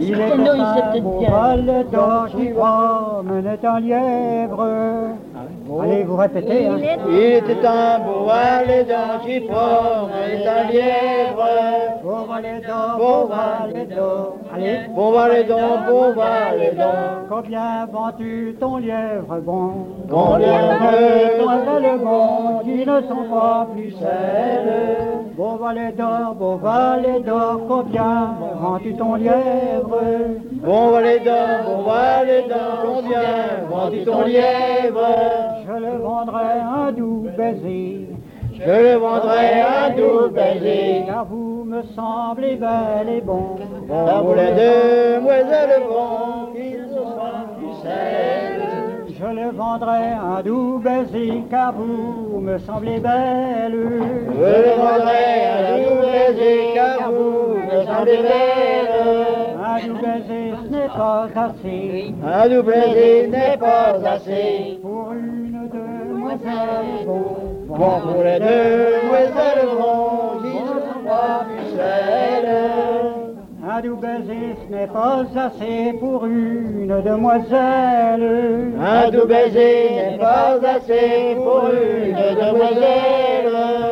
Il était un beau vol d'or qui promenait un lièvre. Allez, vous répétez. Hein. Il était un beau valet d'or qui promenait un lièvre. Beau valet d'or, beau valet d'or. Allez. Beau valet d'or, beau valet d'or. Combien vends-tu ton lièvre bon? Combien de demoiselles bon qui ne sont pas plus celles? Beau valet d'or, combien vends-tu ton lièvre? Bon valet d'or, combien vends-tu ton lièvre? Je le vendrai un doux baiser. Je le vendrai un doux baiser. Car vous me semblez belle et bon. Car vous les demoiselles bons qui ne sont pas plus celles. Je le vendrai un doux baiser, car vous me semblez belle. Je le vendrai un doux baiser, car vous me semblez belle. Un doux baiser, ce n'est pas assez. Un doux baiser n'est pas assez. Pour une demoiselle bon. Bon pour les demoiselles bons qui ne sont pas plus celles. Un doux baiser, ce n'est pas assez pour une demoiselle. Un doux baiser n'est pas assez pour une demoiselle.